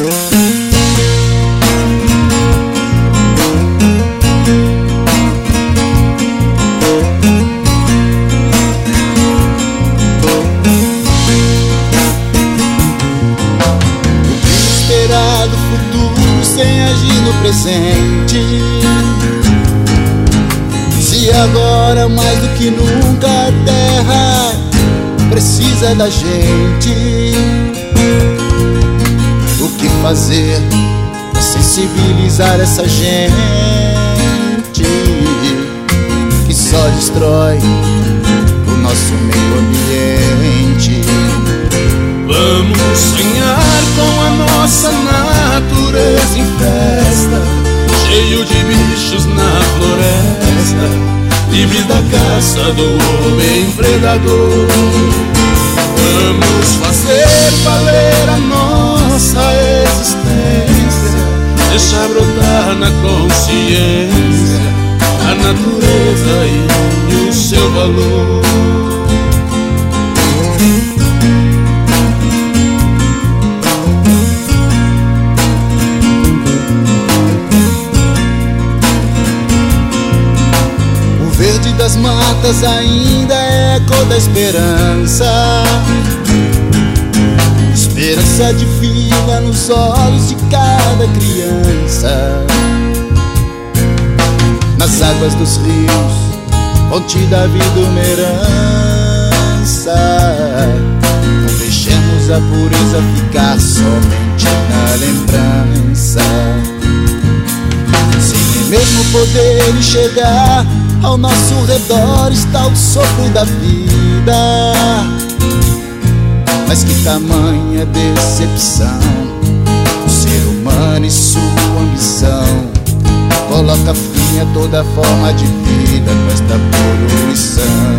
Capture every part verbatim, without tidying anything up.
Sem agir no presente. Se agora mais do que nunca a terra precisa da gente, o que fazer pra sensibilizar essa gente que só destrói o nosso meio ambiente? Vamos sonhar com a nossa natureza em festa, cheio de bichos na floresta, livres da caça do homem predador. Vamos fazer valer a nossa existência, deixar brotar na consciência a natureza e o seu valor. Das matas ainda é a cor da esperança, esperança divina nos olhos de cada criança. Nas águas dos rios, fonte da vida, uma herança. Não deixemos a pureza ficar somente na lembrança, sem nem mesmo poder enxergar. Ao nosso redor está o sopro da vida, mas que tamanha decepção! O ser humano e sua ambição coloca fim a toda forma de vida com esta poluição.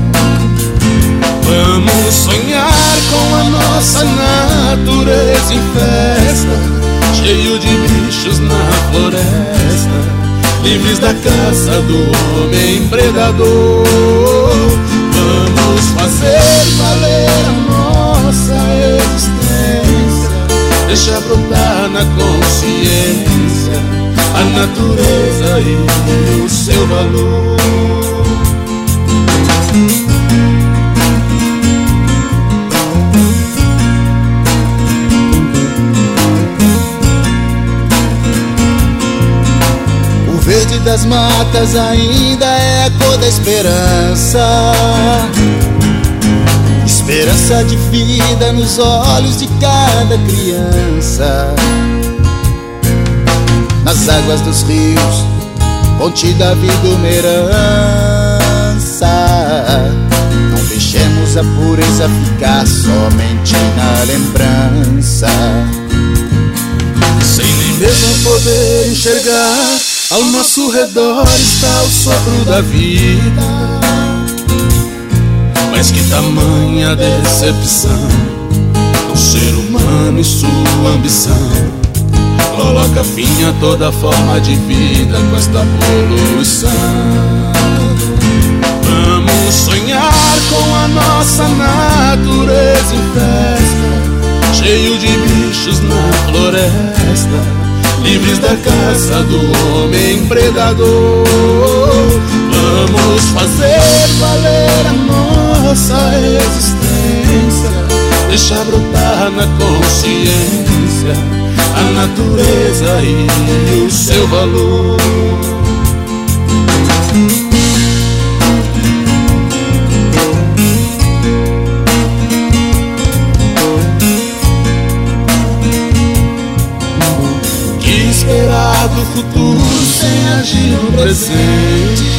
Vamos sonhar com a nossa natureza em festa, cheio de bichos na floresta, livres da caça do homem predador. Vamos fazer valer a nossa existência, deixar brotar na consciência a natureza e o seu valor. O verde das matas ainda é a cor da esperança, esperança de vida nos olhos de cada criança. Nas águas dos rios, fonte da vida, uma herança. Não deixemos a pureza ficar somente na lembrança, sem nem mesmo poder enxergar. Ao nosso redor está o sopro da vida, mas que tamanha decepção! O ser humano e sua ambição coloca fim a toda forma de vida com esta poluição. Vamos sonhar com a nossa natureza em festa, cheio de bichos na floresta, livres da caça do homem predador. Vamos fazer valer a nossa existência, deixar brotar na consciência a natureza e o seu valor. Que esperar do futuro sem agir no presente?